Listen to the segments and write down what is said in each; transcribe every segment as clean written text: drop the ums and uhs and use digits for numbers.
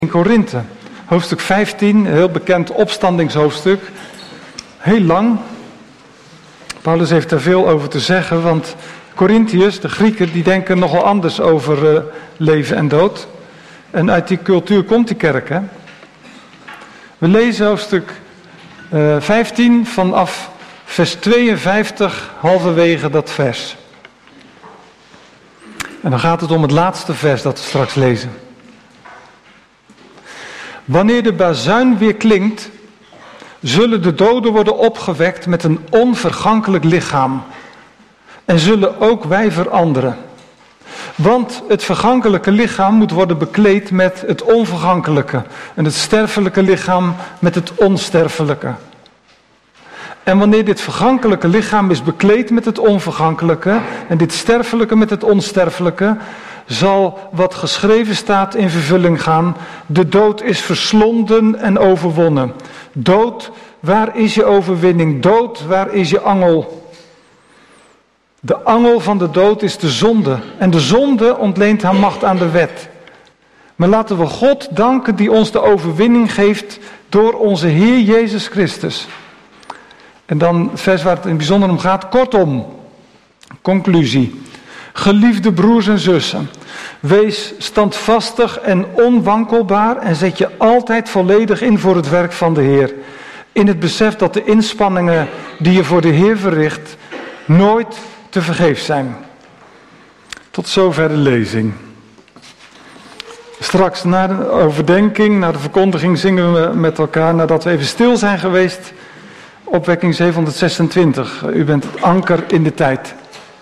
In Korinthe, hoofdstuk 15, een heel bekend opstandingshoofdstuk. Heel lang. Paulus heeft daar veel over te zeggen, want Corinthiërs, de Grieken, die denken nogal anders over leven en dood. En uit die cultuur komt die kerk, hè. We lezen hoofdstuk 15 vanaf vers 52, halverwege dat vers. En dan gaat het om het laatste vers dat we straks lezen. Wanneer de bazuin weer klinkt, zullen de doden worden opgewekt met een onvergankelijk lichaam. En zullen ook wij veranderen. Want het vergankelijke lichaam moet worden bekleed met het onvergankelijke. En het sterfelijke lichaam met het onsterfelijke. En wanneer dit vergankelijke lichaam is bekleed met het onvergankelijke en dit sterfelijke met het onsterfelijke, zal wat geschreven staat in vervulling gaan. De dood is verslonden en overwonnen. Dood, waar is je overwinning? Dood, waar is je angel? De angel van de dood is de zonde. En de zonde ontleent haar macht aan de wet. Maar laten we God danken die ons de overwinning geeft door onze Heer Jezus Christus. En dan het vers waar het in het bijzonder om gaat. Kortom, conclusie. Geliefde broers en zussen, wees standvastig en onwankelbaar en zet je altijd volledig in voor het werk van de Heer. In het besef dat de inspanningen die je voor de Heer verricht nooit te vergeefs zijn. Tot zover de lezing. Straks na de overdenking, na de verkondiging zingen we met elkaar nadat we even stil zijn geweest. Opwekking 726. U bent het anker in de tijd.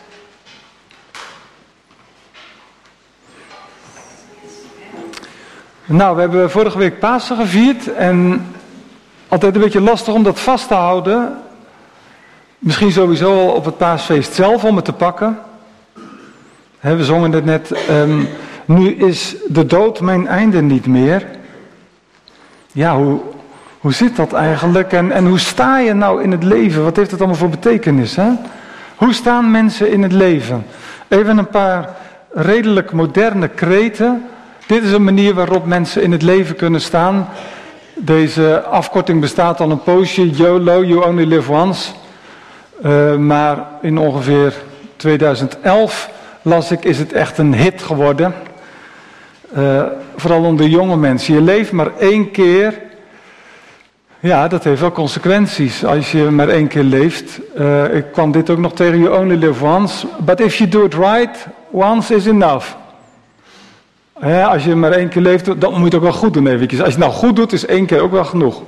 Nou, we hebben vorige week Pasen gevierd en altijd een beetje lastig om dat vast te houden. Misschien sowieso al op het paasfeest zelf om het te pakken. We zongen het net, nu is de dood mijn einde niet meer. Ja, hoe zit dat eigenlijk en hoe sta je nou in het leven? Wat heeft het allemaal voor betekenis, hè? Hoe staan mensen in het leven? Even een paar redelijk moderne kreten. Dit is een manier waarop mensen in het leven kunnen staan. Deze afkorting bestaat al een poosje, YOLO, you only live once. Maar in ongeveer 2011 las ik, is het echt een hit geworden. Vooral onder jonge mensen. Je leeft maar één keer. Ja, dat heeft wel consequenties als je maar één keer leeft. Ik kwam dit ook nog tegen, you only live once. But if you do it right, once is enough. Ja, als je maar één keer leeft, dan moet je het ook wel goed doen eventjes. Als je het nou goed doet, is één keer ook wel genoeg.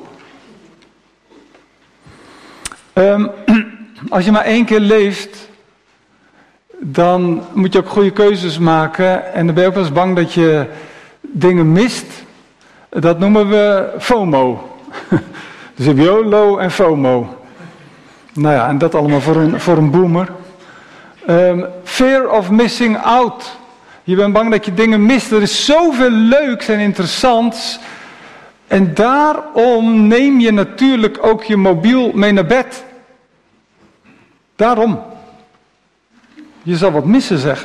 Als je maar één keer leeft, dan moet je ook goede keuzes maken. En dan ben je ook wel eens bang dat je dingen mist. Dat noemen we FOMO. Dus je hebt YOLO en FOMO. Nou ja, en dat allemaal voor een boomer. Fear of missing out. Je bent bang dat je dingen mist. Er is zoveel leuks en interessants. En daarom neem je natuurlijk ook je mobiel mee naar bed. Daarom. Je zal wat missen, zeg.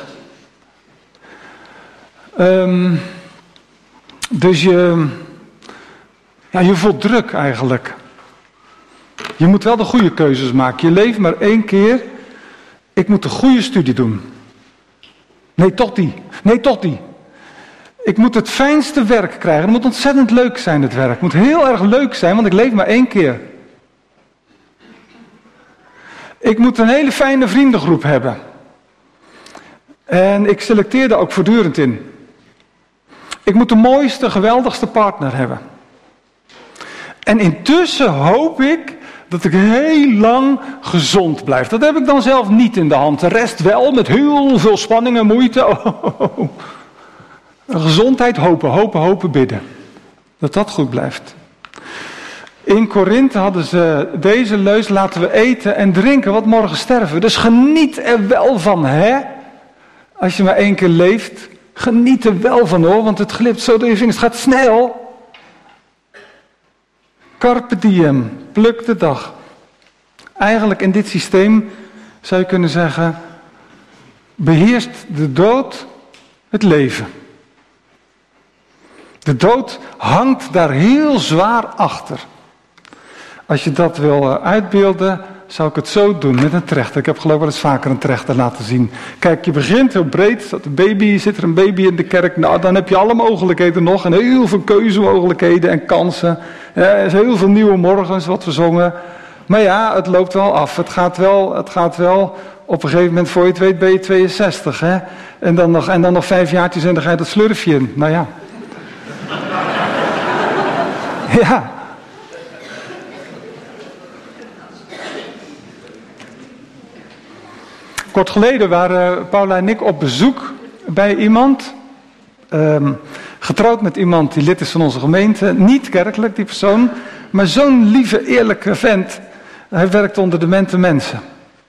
Dus je voelt druk eigenlijk. Je moet wel de goede keuzes maken. Je leeft maar één keer. Ik moet de goede studie doen. Nee, toch die. Nee, toch die. Ik moet het fijnste werk krijgen. Het moet ontzettend leuk zijn, het werk. Het moet heel erg leuk zijn, want ik leef maar één keer. Ik moet een hele fijne vriendengroep hebben. En ik selecteer daar ook voortdurend in. Ik moet de mooiste, geweldigste partner hebben. En intussen hoop ik dat ik heel lang gezond blijf. Dat heb ik dan zelf niet in de hand. De rest wel, met heel veel spanning en moeite. Oh. Gezondheid, hopen, bidden. Dat dat goed blijft. In Korinthe hadden ze deze leus, laten we eten en drinken, want morgen sterven we. Dus geniet er wel van, hè? Als je maar één keer leeft, geniet er wel van, hoor. Want het glipt zo door je vingers, het gaat snel. Carpe diem, pluk de dag. Eigenlijk in dit systeem zou je kunnen zeggen, beheerst de dood het leven. De dood hangt daar heel zwaar achter. Als je dat wil uitbeelden, zou ik het zo doen met een trechter. Ik heb geloof ik wel eens vaker een trechter laten zien. Kijk, je begint heel breed. Zit er een baby in de kerk? Nou, dan heb je alle mogelijkheden nog. En heel veel keuzemogelijkheden en kansen. Er is heel veel nieuwe morgens wat we zongen. Maar ja, het loopt wel af. Het gaat wel. Op een gegeven moment, voor je het weet, ben je 62. Hè? En dan nog 5 jaartjes en dan ga je dat slurfje in. Nou ja. Ja. Kort geleden waren Paula en ik op bezoek bij iemand. Getrouwd met iemand die lid is van onze gemeente. Niet kerkelijk, die persoon. Maar zo'n lieve, eerlijke vent. Hij werkt onder demente mensen.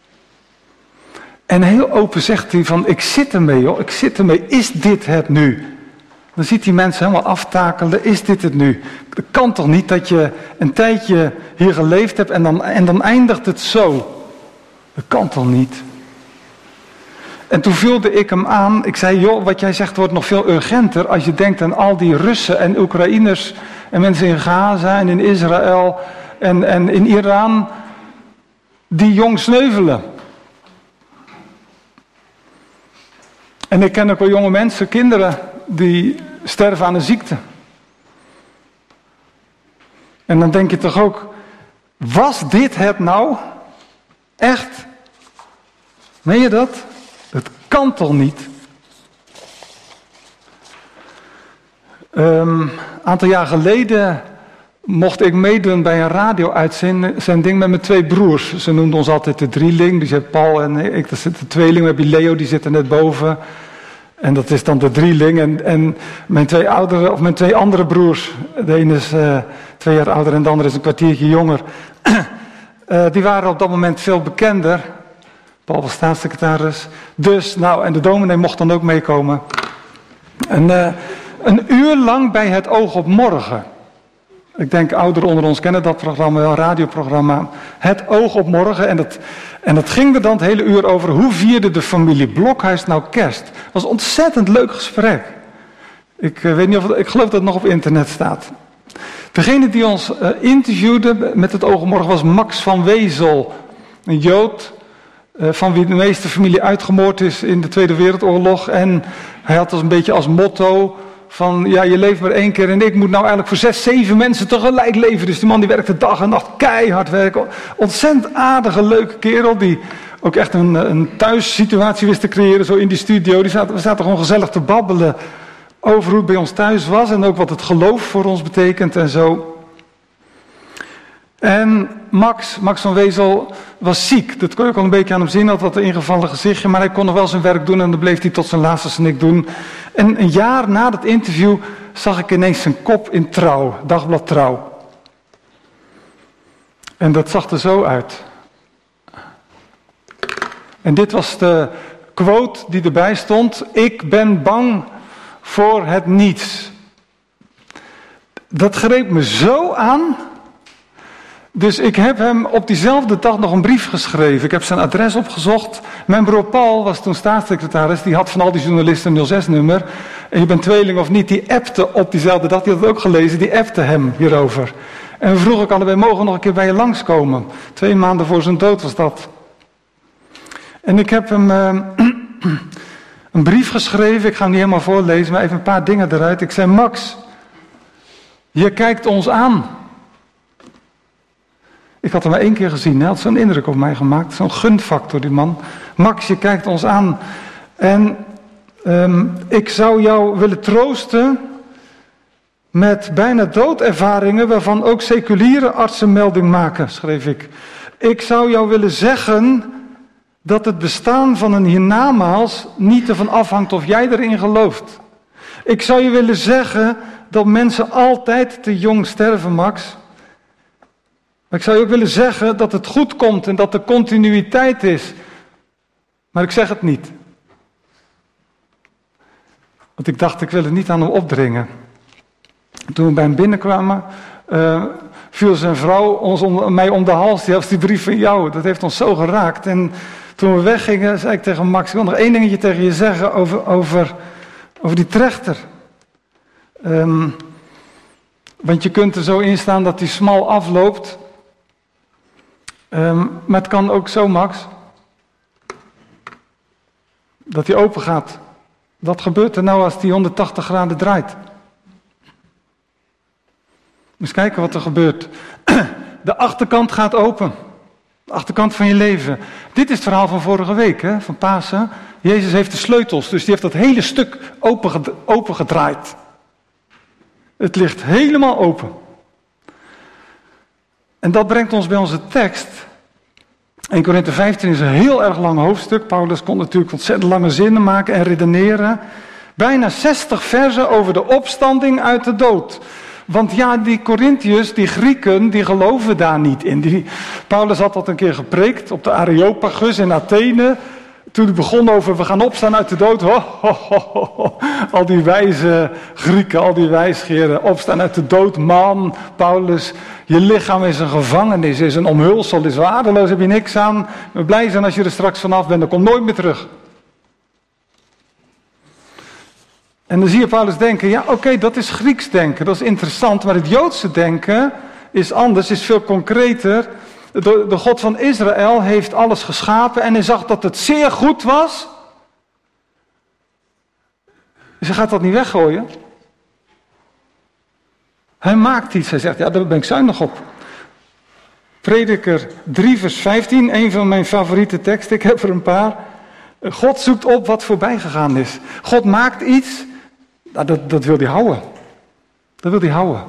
En heel open zegt hij van, ik zit ermee joh, ik zit ermee. Is dit het nu? Dan ziet hij mensen helemaal aftakelen. Is dit het nu? Het kan toch niet dat je een tijdje hier geleefd hebt en dan eindigt het zo? Dat kan toch niet? En toen vulde ik hem aan. Ik zei, joh, wat jij zegt wordt nog veel urgenter als je denkt aan al die Russen en Oekraïners en mensen in Gaza en in Israël en in Iran die jong sneuvelen. En ik ken ook wel jonge mensen, kinderen, die sterven aan een ziekte. En dan denk je toch ook, was dit het nou? Echt? Meen je dat? Het kan toch niet? Een aantal jaar geleden mocht ik meedoen bij een radio-uitzending met mijn 2 broers. Ze noemden ons altijd de drieling. Die zit Paul en ik, dat zit de tweeling. We hebben Leo, die zit er net boven. En dat is dan de drieling. En mijn 2 andere broers, de ene is 2 jaar ouder en de andere is een kwartiertje jonger. Die waren op dat moment veel bekender. Paul was staatssecretaris. Dus, en de dominee mocht dan ook meekomen. Een uur lang bij Het Oog op Morgen. Ik denk ouderen onder ons kennen dat programma wel, een radioprogramma. Het Oog op Morgen. En dat ging er dan het hele uur over hoe vierde de familie Blokhuis nou kerst. Het was een ontzettend leuk gesprek. Ik weet niet ik geloof dat het nog op internet staat. Degene die ons interviewde met Het Oog op Morgen was Max van Wezel. Een Jood van wie de meeste familie uitgemoord is in de Tweede Wereldoorlog. En hij had dus een beetje als motto van, ja, je leeft maar 1 keer en ik moet nou eigenlijk voor 6, 7 mensen tegelijk leven. Dus die man die werkte dag en nacht keihard werken. Ontzettend aardige, leuke kerel die ook echt een thuissituatie wist te creëren, zo in die studio. We zaten gewoon gezellig te babbelen over hoe het bij ons thuis was en ook wat het geloof voor ons betekent en zo. En Max van Wezel was ziek. Dat kon je ook al een beetje aan hem zien. Hij had dat ingevallen gezichtje. Maar hij kon nog wel zijn werk doen. En dan bleef hij tot zijn laatste snik doen. En een jaar na dat interview zag ik ineens zijn kop in Trouw. Dagblad Trouw. En dat zag er zo uit. En dit was de quote die erbij stond. Ik ben bang voor het niets. Dat greep me zo aan. Dus ik heb hem op diezelfde dag nog een brief geschreven. Ik heb zijn adres opgezocht. Mijn broer Paul was toen staatssecretaris. Die had van al die journalisten een 06-nummer. En je bent tweeling of niet, die appte op diezelfde dag. Die had het ook gelezen, die appte hem hierover. En we vroegen allebei, mogen nog een keer bij je langskomen. 2 maanden voor zijn dood was dat. En ik heb hem een brief geschreven. Ik ga hem niet helemaal voorlezen, maar even een paar dingen eruit. Ik zei, Max, je kijkt ons aan. Ik had hem maar 1 keer gezien, hij had zo'n indruk op mij gemaakt. Zo'n gunfactor, die man. Max, je kijkt ons aan. En ik zou jou willen troosten met bijna doodervaringen waarvan ook seculiere artsen melding maken, schreef ik. Ik zou jou willen zeggen dat het bestaan van een hiernamaals niet ervan afhangt of jij erin gelooft. Ik zou je willen zeggen dat mensen altijd te jong sterven, Max. Maar ik zou je ook willen zeggen dat het goed komt en dat er continuïteit is. Maar ik zeg het niet. Want ik dacht, ik wil het niet aan hem opdringen. Toen we bij hem binnenkwamen, viel zijn vrouw mij om de hals. Die had die brief van jou, dat heeft ons zo geraakt. En toen we weggingen, zei ik tegen Max, ik wil nog 1 dingetje tegen je zeggen over die trechter. Want je kunt er zo in staan dat die smal afloopt. Maar het kan ook zo, Max, dat die open gaat. Wat gebeurt er nou als die 180 graden draait? Eens kijken wat er gebeurt. De achterkant gaat open. De achterkant van je leven. Dit is het verhaal van vorige week, hè, van Pasen. Jezus heeft de sleutels, dus die heeft dat hele stuk open gedraaid. Het ligt helemaal open. En dat brengt ons bij onze tekst. 1 Korinthe 15 is een heel erg lang hoofdstuk. Paulus kon natuurlijk ontzettend lange zinnen maken en redeneren. Bijna 60 versen over de opstanding uit de dood. Want ja, die Corinthiërs, die Grieken, die geloven daar niet in. Paulus had dat een keer gepreekt op de Areopagus in Athene. Toen hij begon over, we gaan opstaan uit de dood. Al die wijze Grieken, al die wijsgeren, opstaan uit de dood. Man, Paulus, je lichaam is een gevangenis, is een omhulsel, is waardeloos, heb je niks aan. We blij zijn als je er straks vanaf bent, dan kom nooit meer terug. En dan zie je Paulus denken, ja oké, dat is Grieks denken, dat is interessant. Maar het Joodse denken is anders, is veel concreter. De God van Israël heeft alles geschapen en hij zag dat het zeer goed was. Dus hij gaat dat niet weggooien. Hij maakt iets, hij zegt, ja daar ben ik zuinig op. Prediker 3 vers 15, een van mijn favoriete teksten, ik heb er een paar. God zoekt op wat voorbij gegaan is. God maakt iets, nou, dat wil hij houden. Dat wil hij houden.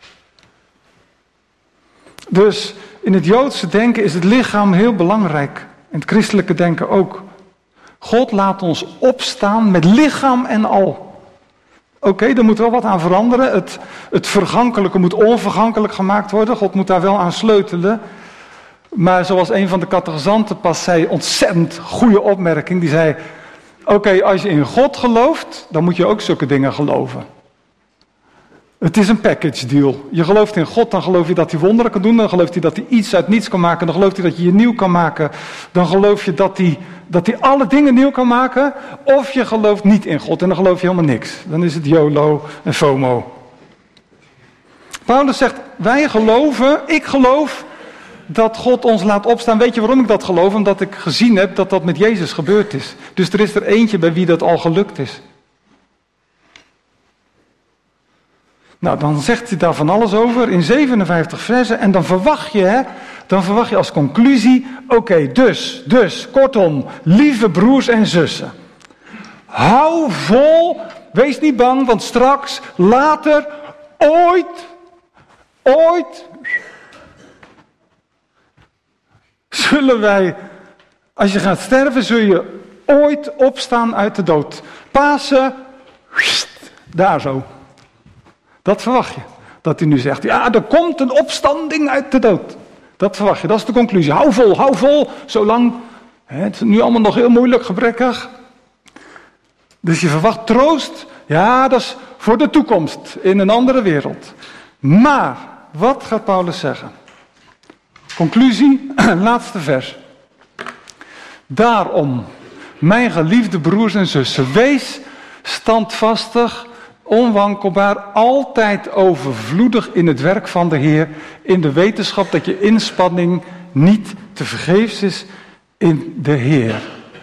Dus in het Joodse denken is het lichaam heel belangrijk. In het christelijke denken ook. God laat ons opstaan met lichaam en al. Oké, er moet wel wat aan veranderen. Het vergankelijke moet onvergankelijk gemaakt worden. God moet daar wel aan sleutelen. Maar zoals een van de catechizanten pas zei, ontzettend goede opmerking. Die zei, oké, als je in God gelooft, dan moet je ook zulke dingen geloven. Het is een package deal. Je gelooft in God, dan geloof je dat hij wonderen kan doen. Dan gelooft hij dat hij iets uit niets kan maken. Dan gelooft hij dat je je nieuw kan maken. Dan geloof je dat hij alle dingen nieuw kan maken. Of je gelooft niet in God en dan geloof je helemaal niks. Dan is het YOLO en FOMO. Paulus zegt, ik geloof dat God ons laat opstaan. Weet je waarom ik dat geloof? Omdat ik gezien heb dat dat met Jezus gebeurd is. Dus er is er eentje bij wie dat al gelukt is. Nou, dan zegt hij daar van alles over in 57 versen. En dan verwacht je als conclusie, oké, dus, kortom, lieve broers en zussen. Hou vol, wees niet bang, want straks, later, ooit, zullen wij, als je gaat sterven, zul je ooit opstaan uit de dood. Pasen, daar zo. Dat verwacht je. Dat hij nu zegt, ja, er komt een opstanding uit de dood. Dat verwacht je, dat is de conclusie. Hou vol, zolang, het is nu allemaal nog heel moeilijk, gebrekkig. Dus je verwacht troost, ja, dat is voor de toekomst, in een andere wereld. Maar, wat gaat Paulus zeggen? Conclusie, laatste vers. Daarom, mijn geliefde broers en zussen, wees standvastig, onwankelbaar, altijd overvloedig in het werk van de Heer, in de wetenschap dat je inspanning niet te vergeefs is in de Heer.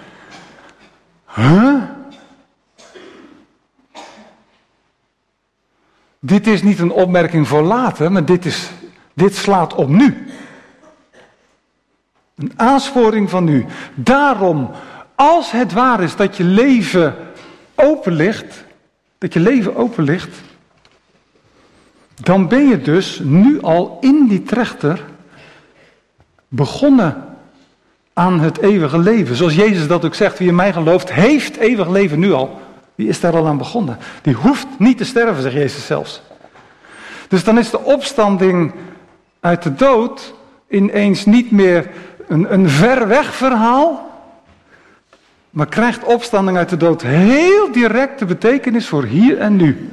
Dit is niet een opmerking voor later, maar dit slaat op nu. Een aansporing van nu. Daarom, als het waar is dat je leven open ligt, dan ben je dus nu al in die trechter begonnen aan het eeuwige leven. Zoals Jezus dat ook zegt, wie in mij gelooft, heeft eeuwig leven nu al. Die is daar al aan begonnen. Die hoeft niet te sterven, zegt Jezus zelfs. Dus dan is de opstanding uit de dood ineens niet meer een ver weg verhaal, maar krijgt opstanding uit de dood heel directe betekenis voor hier en nu.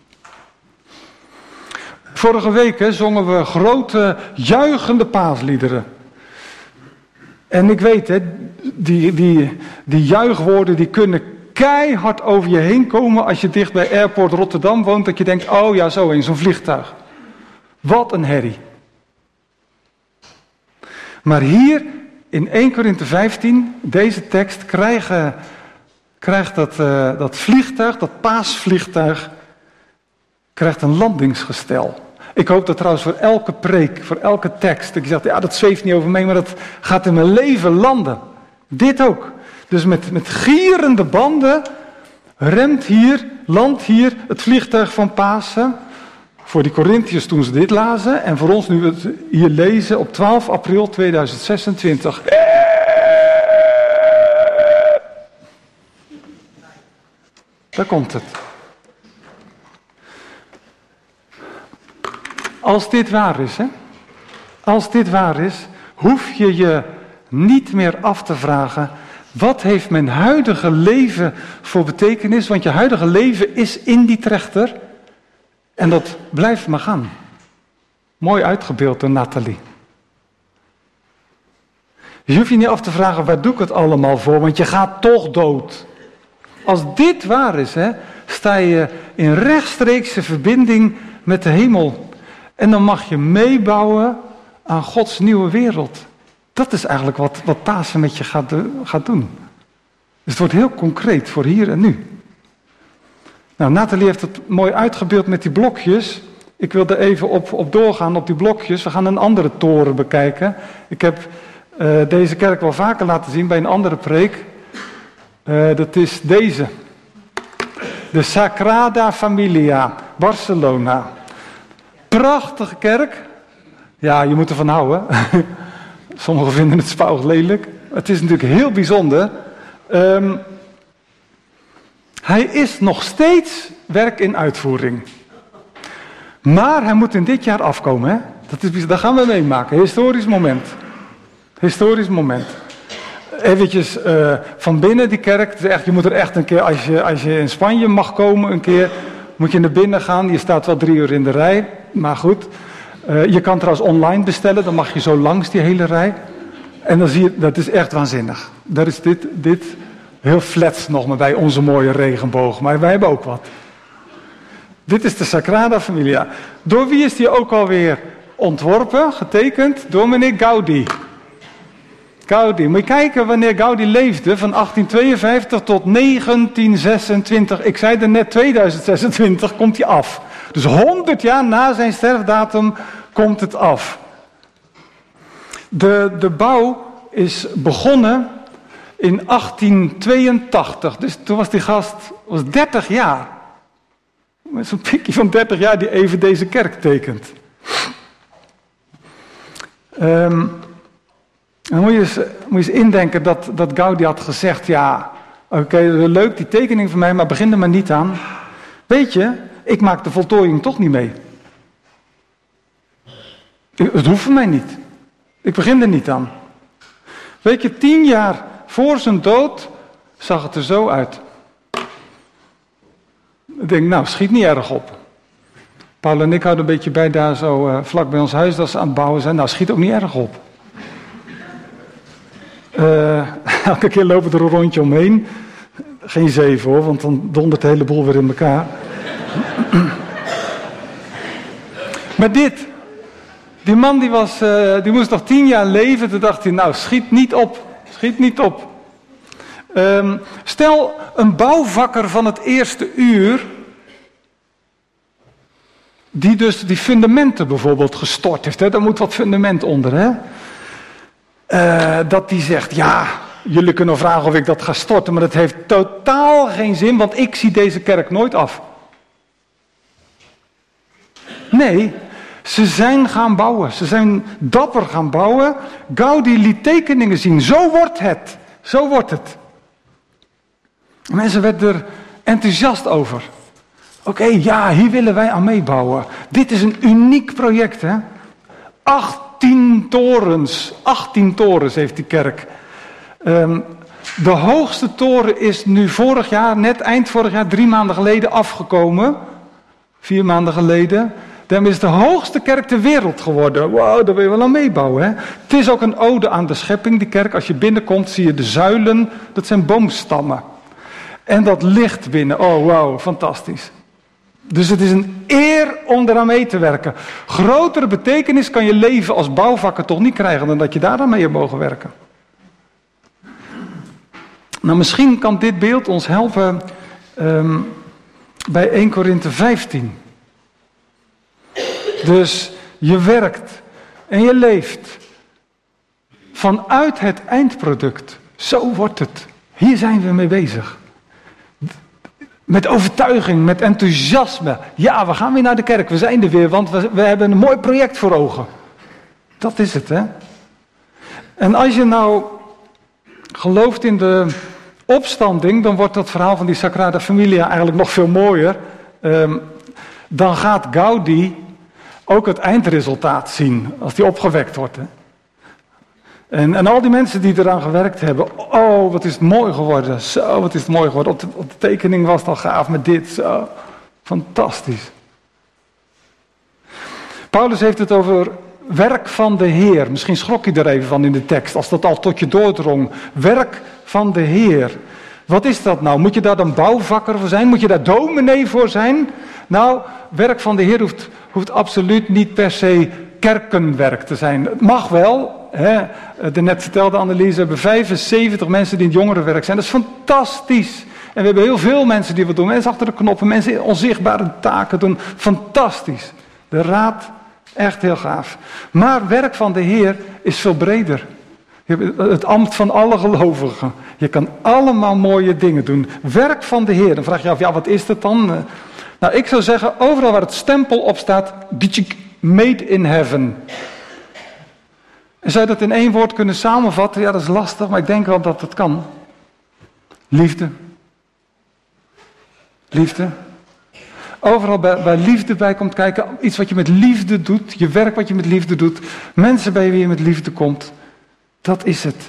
Vorige week zongen we grote, juichende paasliederen. En ik weet, die juichwoorden die kunnen keihard over je heen komen als je dicht bij Airport Rotterdam woont, dat je denkt, oh ja, zo in zo'n vliegtuig. Wat een herrie. Maar hier in 1 Korinthe 15, deze tekst, krijgt dat vliegtuig, dat paasvliegtuig, krijgt een landingsgestel. Ik hoop dat trouwens voor elke preek, voor elke tekst, ik zeg, ja, dat zweeft niet over mij, maar dat gaat in mijn leven landen. Dit ook. Dus met gierende banden landt hier het vliegtuig van Pasen. Voor die Corinthiërs toen ze dit lazen en voor ons nu we het hier lezen op 12 april 2026. Daar komt het. Als dit waar is, als dit waar is, hoef je je niet meer af te vragen, wat heeft mijn huidige leven voor betekenis? Want je huidige leven is in die trechter en dat blijft maar gaan. Mooi uitgebeeld door Nathalie. Je hoeft je niet af te vragen, waar doe ik het allemaal voor? Want je gaat toch dood. Als dit waar is, sta je in rechtstreekse verbinding met de hemel. En dan mag je meebouwen aan Gods nieuwe wereld. Dat is eigenlijk wat Pasen met je gaat doen. Dus het wordt heel concreet voor hier en nu. Nou, Nathalie heeft het mooi uitgebeeld met die blokjes. Ik wil er even op doorgaan, op die blokjes. We gaan een andere toren bekijken. Ik heb deze kerk wel vaker laten zien bij een andere preek. Dat is deze. De Sagrada Familia, Barcelona. Prachtige kerk. Ja, je moet ervan houden. Sommigen vinden het spauwig lelijk. Het is natuurlijk heel bijzonder. Hij is nog steeds werk in uitvoering. Maar hij moet in dit jaar afkomen. Hè? Dat gaan we meemaken. Historisch moment. Historisch moment. Eventjes van binnen die kerk. Je moet er echt een keer, als je in Spanje mag komen een keer, moet je naar binnen gaan. Je staat wel 3 uur in de rij. Maar goed. Je kan trouwens online bestellen. Dan mag je zo langs die hele rij. En dan zie je, dat is echt waanzinnig. Daar is dit heel flat nog maar bij onze mooie regenboog. Maar wij hebben ook wat. Dit is de Sagrada Familia. Door wie is die ook alweer ontworpen, getekend? Door meneer Gaudi. Gaudi. Moet je kijken wanneer Gaudi leefde, van 1852 tot 1926. Ik zei er net 2026 komt hij af. Dus 100 jaar na zijn sterfdatum komt het af. De bouw is begonnen in 1882. Dus toen was die gast 30 jaar. Met zo'n pikje van 30 jaar die even deze kerk tekent. Dan moet je eens indenken dat Gaudi had gezegd, ja, oké, leuk die tekening van mij, maar begin er maar niet aan. Weet je, ik maak de voltooiing toch niet mee. Het hoeft voor mij niet. Ik begin er niet aan. Weet je, 10 jaar voor zijn dood zag het er zo uit. Ik denk, nou, schiet niet erg op. Paul en ik houden een beetje bij daar zo vlak bij ons huis dat ze aan het bouwen zijn. Nou, schiet ook niet erg op. Elke keer lopen we er een rondje omheen. Geen 7 hoor, want dan dondert de hele boel weer in elkaar. Maar die man die moest nog 10 jaar leven. Toen dacht hij, nou, schiet niet op. Schiet niet op. Stel, een bouwvakker van het eerste uur, die dus die fundamenten bijvoorbeeld gestort heeft, hè? Daar moet wat fundament onder, hè? Dat die zegt, ja, jullie kunnen vragen of ik dat ga storten, maar dat heeft totaal geen zin, want ik zie deze kerk nooit af. Nee, ze zijn gaan bouwen, ze zijn dapper gaan bouwen. Gaudi liet tekeningen zien, zo wordt het, zo wordt het. Mensen werden er enthousiast over. Oké, ja, hier willen wij aan meebouwen. Dit is een uniek project, hè. 18 torens heeft die kerk. De hoogste toren is nu vorig jaar, net eind vorig jaar, 3 maanden geleden afgekomen. 4 maanden geleden. Daarmee is de hoogste kerk ter wereld geworden. Wauw, daar wil je wel aan meebouwen, hè. Het is ook een ode aan de schepping, die kerk. Als je binnenkomt zie je de zuilen, dat zijn boomstammen. En dat licht binnen, oh wauw, fantastisch. Dus het is een eer om eraan mee te werken. Grotere betekenis kan je leven als bouwvakker toch niet krijgen dan dat je daar aan mee hebt mogen werken. Nou, misschien kan dit beeld ons helpen bij 1 Korinthe 15. Dus je werkt en je leeft vanuit het eindproduct. Zo wordt het. Hier zijn we mee bezig. Met overtuiging, met enthousiasme. Ja, we gaan weer naar de kerk. We zijn er weer, want we hebben een mooi project voor ogen. Dat is het, hè. En als je nou gelooft in de opstanding, dan wordt dat verhaal van die Sagrada Familia eigenlijk nog veel mooier. Dan gaat Gaudi ook het eindresultaat zien, als die opgewekt wordt, hè. En al die mensen die eraan gewerkt hebben, oh, wat is het mooi geworden. Zo, wat is het mooi geworden. Op de tekening was het al gaaf met dit. Zo, fantastisch. Paulus heeft het over werk van de Heer. Misschien schrok je er even van in de tekst, als dat al tot je doordrong. Werk van de Heer. Wat is dat nou? Moet je daar dan bouwvakker voor zijn? Moet je daar dominee voor zijn? Nou, werk van de Heer hoeft absoluut niet per se kerkenwerk te zijn. Het mag wel. Net vertelde Annelies, we hebben 75 mensen die in het jongerenwerk zijn. Dat is fantastisch. En we hebben heel veel mensen die wat doen. Mensen achter de knoppen, mensen onzichtbare taken doen. Fantastisch. De raad, echt heel gaaf. Maar werk van de Heer is veel breder. Het ambt van alle gelovigen. Je kan allemaal mooie dingen doen. Werk van de Heer. Dan vraag je af, ja, wat is dat dan? Nou, ik zou zeggen, overal waar het stempel op staat, made in heaven. En zou je dat in 1 woord kunnen samenvatten? Ja, dat is lastig, maar ik denk wel dat het kan. Liefde. Liefde. Overal waar liefde bij komt kijken, iets wat je met liefde doet, je werk wat je met liefde doet, mensen bij wie je met liefde komt, dat is het.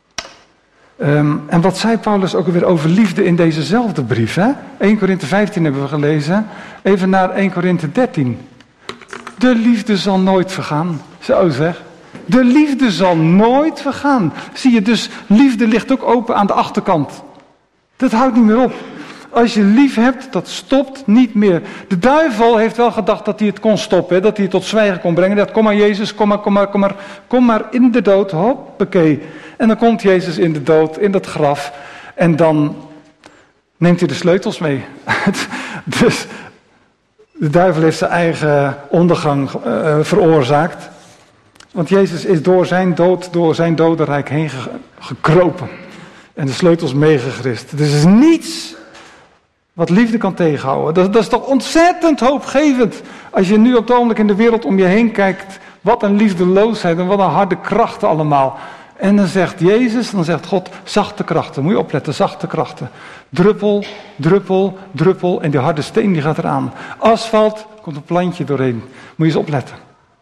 En wat zei Paulus ook alweer over liefde in dezezelfde brief? Hè? 1 Korinthe 15 hebben we gelezen. Even naar 1 Korinthe 13. De liefde zal nooit vergaan. Zo zeg. De liefde zal nooit vergaan. Zie je, dus liefde ligt ook open aan de achterkant. Dat houdt niet meer op. Als je lief hebt, dat stopt niet meer. De duivel heeft wel gedacht dat hij het kon stoppen. Dat hij het tot zwijgen kon brengen. Dat, kom maar Jezus, kom maar in de dood. Hoppakee. En dan komt Jezus in de dood, in dat graf. En dan neemt hij de sleutels mee. Dus de duivel heeft zijn eigen ondergang veroorzaakt. Want Jezus is door zijn dodenrijk heen gekropen. En de sleutels meegegrist. Dus er is niets wat liefde kan tegenhouden. Dat is toch ontzettend hoopgevend. Als je nu op het ogenblik in de wereld om je heen kijkt. Wat een liefdeloosheid en wat een harde krachten allemaal. En dan zegt Jezus, dan zegt God, zachte krachten. Moet je opletten, zachte krachten. Druppel, druppel, druppel. En die harde steen die gaat eraan. Asfalt, komt een plantje doorheen. Moet je eens opletten.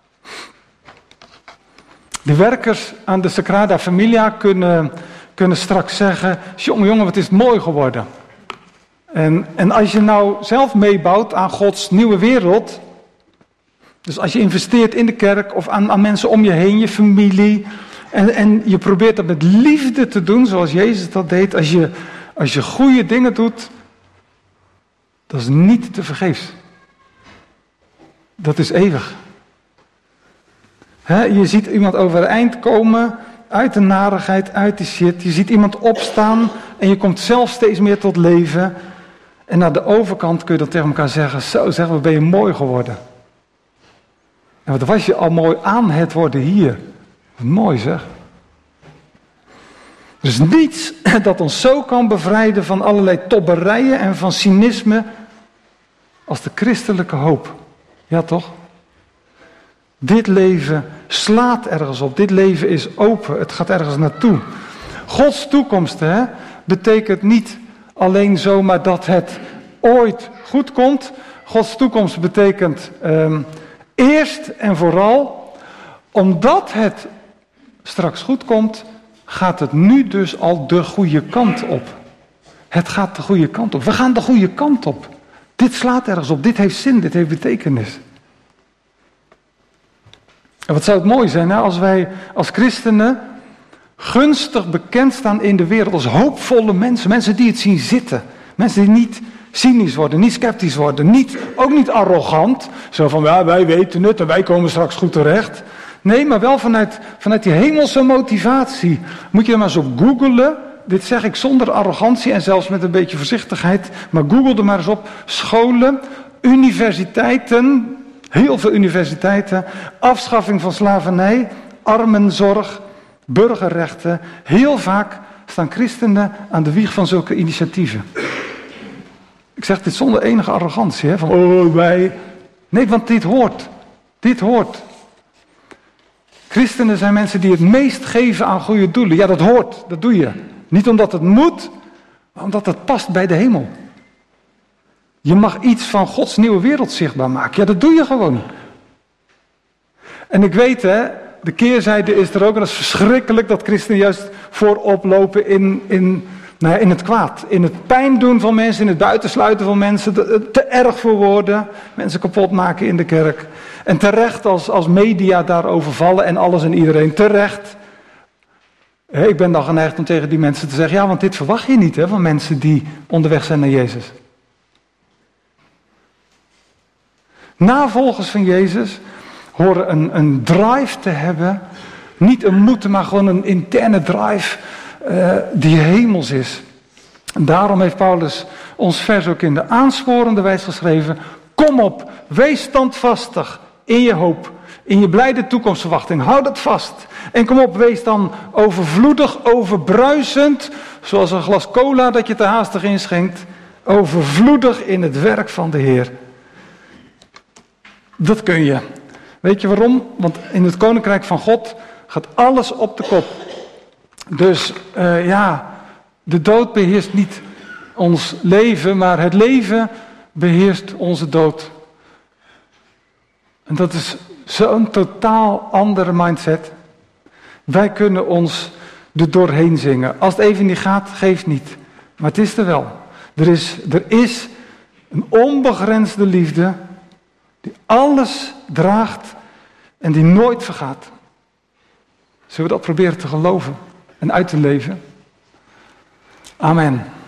De werkers aan de Sagrada Familia kunnen straks zeggen, jongen, wat is het mooi geworden. En als je nou zelf meebouwt aan Gods nieuwe wereld, dus als je investeert in de kerk of aan mensen om je heen, je familie, en je probeert dat met liefde te doen, zoals Jezus dat deed, als je goede dingen doet, dat is niet te vergeefs. Dat is eeuwig. Je ziet iemand overeind komen, uit de narigheid, uit de shit. Je ziet iemand opstaan en je komt zelf steeds meer tot leven. En naar de overkant kun je dan tegen elkaar zeggen, zo zeg, wat ben je mooi geworden. En wat was je al mooi aan het worden hier. Wat mooi zeg. Er is niets dat ons zo kan bevrijden van allerlei tobberijen en van cynisme als de christelijke hoop. Ja toch? Dit leven slaat ergens op. Dit leven is open. Het gaat ergens naartoe. Gods toekomst betekent niet alleen zomaar dat het ooit goed komt. Gods toekomst betekent eerst en vooral, omdat het straks goed komt, gaat het nu dus al de goede kant op. Het gaat de goede kant op. We gaan de goede kant op. Dit slaat ergens op. Dit heeft zin. Dit heeft betekenis. En wat zou het mooi zijn als wij als christenen gunstig bekend staan in de wereld als hoopvolle mensen. Mensen die het zien zitten. Mensen die niet cynisch worden, niet sceptisch worden, ook niet arrogant. Zo van, ja, wij weten het en wij komen straks goed terecht. Nee, maar wel vanuit die hemelse motivatie. Moet je er maar eens op googlen. Dit zeg ik zonder arrogantie en zelfs met een beetje voorzichtigheid. Maar google er maar eens op. Scholen, universiteiten, heel veel universiteiten. Afschaffing van slavernij, armenzorg, burgerrechten. Heel vaak staan christenen aan de wieg van zulke initiatieven. Ik zeg dit zonder enige arrogantie. Hè? Van, oh, wij. Nee, want dit hoort. Dit hoort. Christenen zijn mensen die het meest geven aan goede doelen. Ja, dat hoort. Dat doe je. Niet omdat het moet, maar omdat het past bij de hemel. Je mag iets van Gods nieuwe wereld zichtbaar maken. Ja, dat doe je gewoon. En ik weet, hè, de keerzijde is er ook. En dat is verschrikkelijk dat christenen juist voorop lopen in het kwaad. In het pijn doen van mensen, in het buitensluiten van mensen. Te erg voor woorden. Mensen kapot maken in de kerk. En terecht als media daarover vallen en alles en iedereen. Terecht. Ik ben dan geneigd om tegen die mensen te zeggen, ja, want dit verwacht je niet, hè, van mensen die onderweg zijn naar Jezus. Navolgers van Jezus horen een drive te hebben. Niet een moeten, maar gewoon een interne drive die hemels is. En daarom heeft Paulus ons vers ook in de aansporende wijs geschreven. Kom op, wees standvastig in je hoop, in je blijde toekomstverwachting. Houd het vast. En kom op, wees dan overvloedig, overbruisend, zoals een glas cola dat je te haastig inschenkt. Overvloedig in het werk van de Heer. Dat kun je. Weet je waarom? Want in het koninkrijk van God gaat alles op de kop. Dus de dood beheerst niet ons leven, maar het leven beheerst onze dood. En dat is zo'n totaal andere mindset. Wij kunnen ons er doorheen zingen. Als het even niet gaat, geeft niet. Maar het is er wel. Er is een onbegrensde liefde die alles draagt en die nooit vergaat. Zullen we dat proberen te geloven en uit te leven? Amen.